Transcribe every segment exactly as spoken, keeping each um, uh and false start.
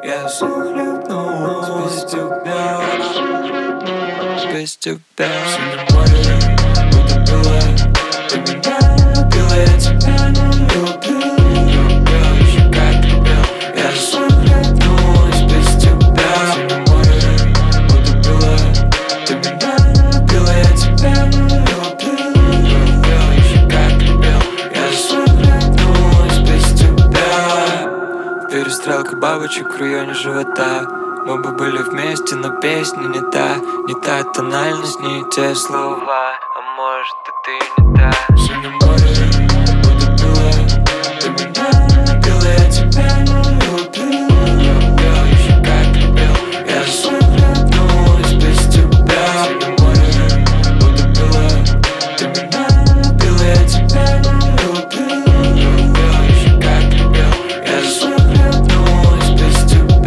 Я захлебнулась без тебя, без тебя. Все на море утопила, ты меня любила, я тебя не любил. Любил еще как любил. Я захлебнулась без тебя. Все на море утопила, ты меня любила, я тебя не любил. Любил еще как любил. Я захлебнулась без тебя. Перестрелка бабочек в районе живота. Мы бы были вместе, но песня не та. Не та тональность, не те слова. А может и ты не та. Все на море утопила, ты меня любила, я тебя не любил. Любил еще как любил. Я захлебнулась без тебя. Все на море утопила, ты меня любила, я тебя не любил. Любил еще как любил. Я захлебнулась без тебя.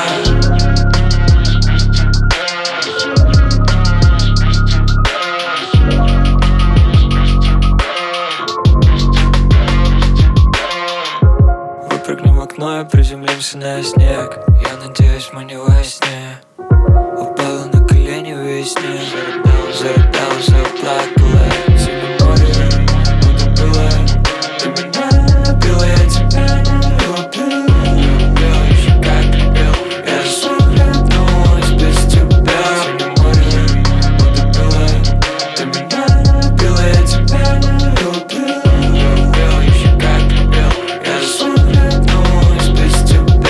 Выпрыгнем в окно и приземлимся на снег. Я надеюсь, мы не во сне. Упала на колени в весне. Зарыдала, заплакала. Все на море утопила, ты меня любила, я тебя не любил. Любил еще как любил. Я захлебнулась без тебя. Все на море утопила, ты меня любила, я тебя не любил. Любил еще как любил. Я захлебнулась без тебя.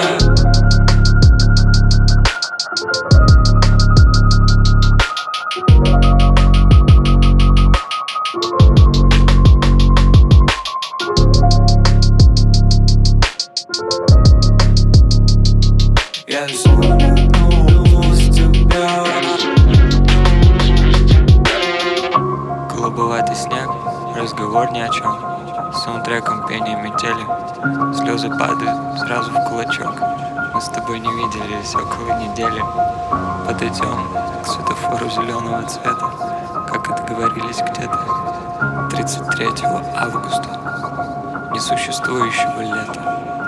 Я захлебнулась без тебя. Голубоватый снег, разговор ни о чем. Саундтреком пение метели. Слезы падают сразу в кулачок. Мы с тобой не виделись около недели. Подойдем к светофору зеленого цвета, как и договорились где-то тридцать третьего августа несуществующего лета.